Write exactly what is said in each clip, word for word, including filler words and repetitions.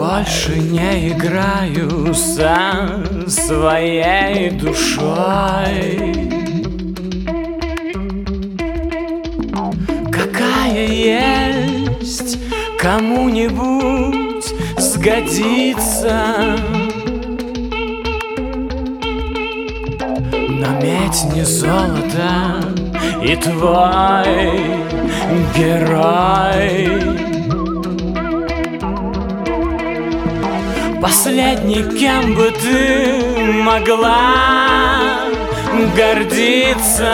Больше не играю со своей душой. Какая есть, кому-нибудь сгодится. Но медь не золото, и твой герой последний, кем бы ты могла гордиться.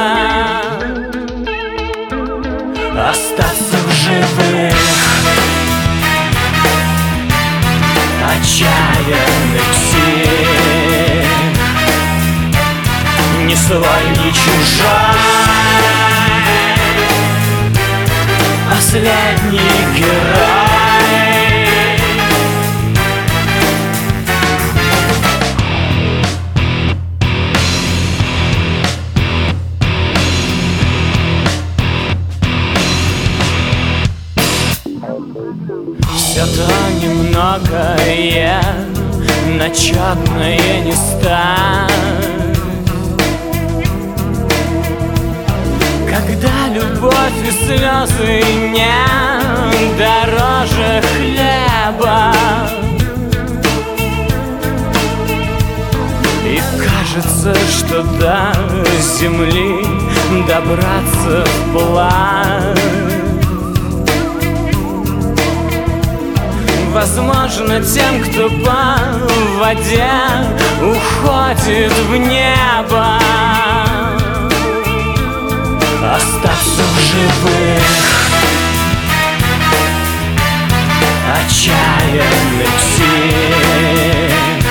Остаться в живых отчаянных сил, ни свой, ни чужой, последний герой. Все то немногое, начетное не ставь. Когда любовь и слезы не дороже хлеба, и кажется, что до земли добраться вплавь возможно тем, кто по воде уходит в небо. Остаться в живых отчаянных сил,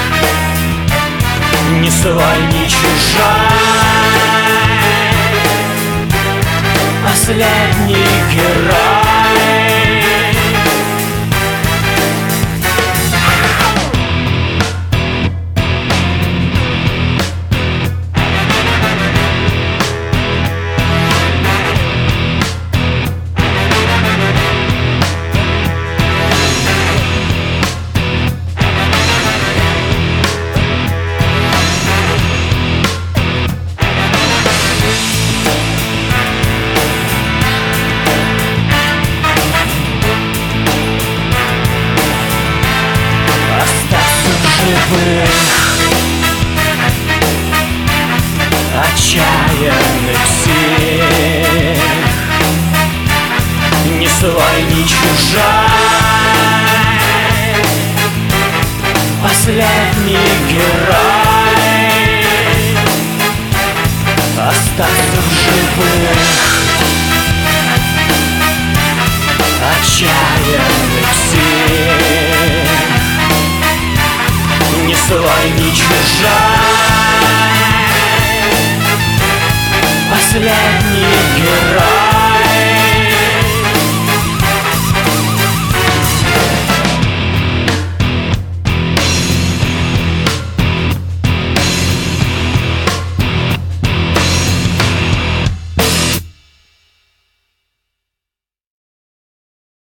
ни свой, ни чужой, последний герой. Отчаянных сил, ни свой, ни чужой, последний герой. Остаться в живых отчаянных сил, ни свой, ни чужой, последний